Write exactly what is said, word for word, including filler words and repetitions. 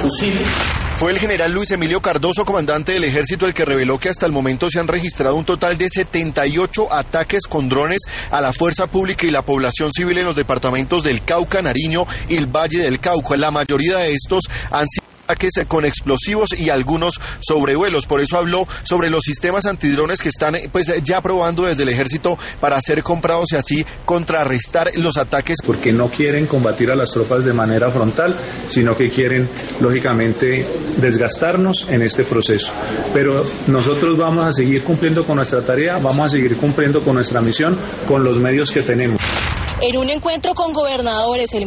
fusiles. Fue el general Luis Emilio Cardoso, comandante del Ejército, el que reveló que hasta el momento se han registrado un total de setenta y ocho ataques con drones a la fuerza pública y la población civil en los departamentos del Cauca, Nariño y el Valle del Cauca. La mayoría de estos han sido ataques con explosivos y algunos sobrevuelos. Por eso habló sobre los sistemas antidrones que están pues ya probando desde el Ejército para ser comprados y así contrarrestar los ataques. Porque no quieren combatir a las tropas de manera frontal, sino que quieren, lógicamente, desgastarnos en este proceso. Pero nosotros vamos a seguir cumpliendo con nuestra tarea, vamos a seguir cumpliendo con nuestra misión, con los medios que tenemos. En un encuentro con gobernadores, el